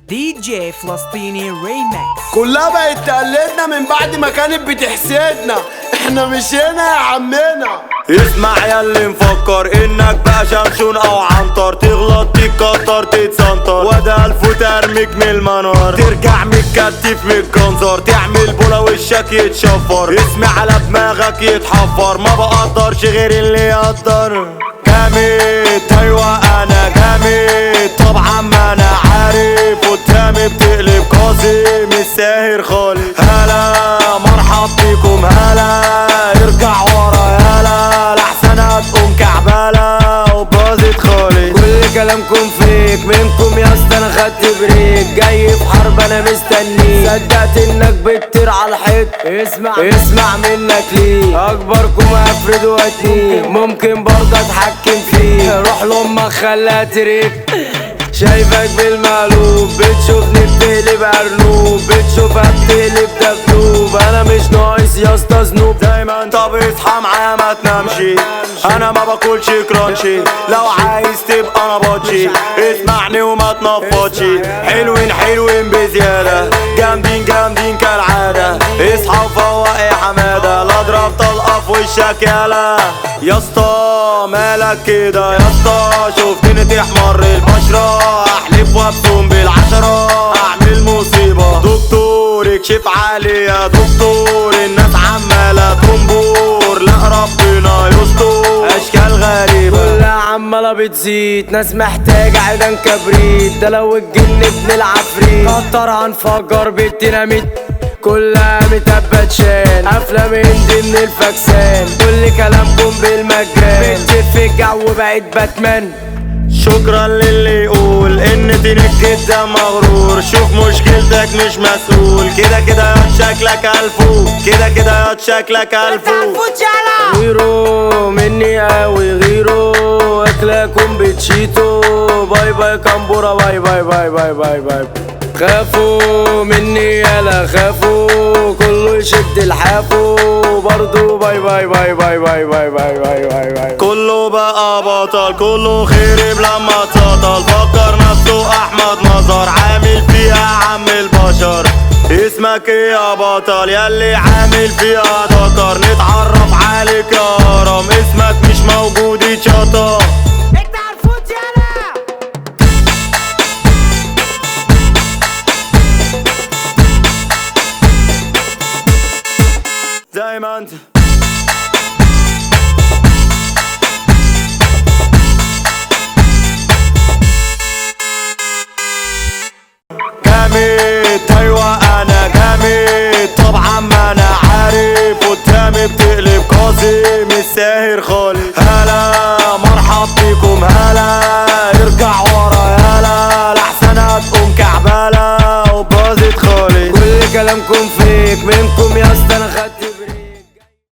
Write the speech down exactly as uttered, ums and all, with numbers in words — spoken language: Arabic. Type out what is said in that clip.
دي جي فلسطيني ريمكس. كلها بقت تقلدنا من بعد ما كانت بتحسدنا، احنا مشينا يا عمنا. اسمع ياللي مفكر انك بقى شمشون او عنتر، تغلط تتكتر تتسنطر وده الف ترميك من المنار، ترجع متكتف من الجنزر، تعمل بولا وشك يتشفر، اسمي على دماغك يتحفر، ما بقدرش غير اللي يقدر. جامد ايوه انا جامد طبعا ما انا عارف، قدامي بتقلب قاسم الساهر خالص. هلا مرحب بيكم هلا، ارجع ورا يالا لحسن هتقوم كعبالة وباظت خالص. كل كلامكم فيك منكم يا اسطى، انا خدت بريك جاي في حرب انا مستنيك، صدقت انك بتطير على الحيط. اسمع اسمع منك ليه اكبركم افرد واتنيك، ممكن برضه اتحكم فيك، روح لامك خليها تريك. شايفك بالمقلوب بتشوفني بتقلب ارنوب، بتشوفها بتقلب دبدوب، انا مش ناقص يا اسطى ذنوب دايما. طب اصحى معايا ما تنامشي، انا ما باكلش كرانشي، لو عايز تبقى انا باتشي اسمعني وما تنفضش. حلوين حلوين بزيادة، جامدين جامدين كالعادة، اصحى وفوق يا حمادة، لا اضرب طلقة في وشك يالا. يا اسطى مالك كده يا اسطى، شفتني تحمر البشرة، احلف وابصم بالعشرة، اعمل مصيبة. دكتور اكشف علي يا دكتور، الناس عمالة تنبور، لا ربنا يستر، اشكال غريبة كلها عمالة بتزيد، ناس محتاجة عيدان كبريت، ده لو الجن ابن العفريت كتر هنفجر بالديناميت. كلها متبت شان افلام هندي من الفاكسان، كل كلامكم بالمجان، بتطير في الجو بقيت باتمان. شكرا للي يقول ان دينك جدا مغرور، شوف مشكلتك مش مسؤول، كده كده ياض شكلك الفو، كده كده ياض شكلك الفو. غيروا مني قوي غيروا، اكلكم بتشيتو، باي باي كامبورا باي باي باي باي باي باي. خافوا مني يالا خافوا، كله يشد الحافو برضو باي باي باي باي باي باي باي باي باي باي. كله بقى بطل كله خرب لما اتسطل، فكر نفسه احمد نظر، عامل فيها عم البشر. اسمك ايه يا بطل ياللي عامل فيها ذكر، نتعرف عليك يا هرم، اسمك مش موجود يتشطر. زي ما انت جامد ايوه انا جامد طبعا ما انا عارف، قدامي بتقلب قاسم الساهر خالص. هلا مرحب بيكم هلا، ارجع ورا يالا لحسن هتقوم كعبالة وباظت خالص. كل كلامكم فيك منكم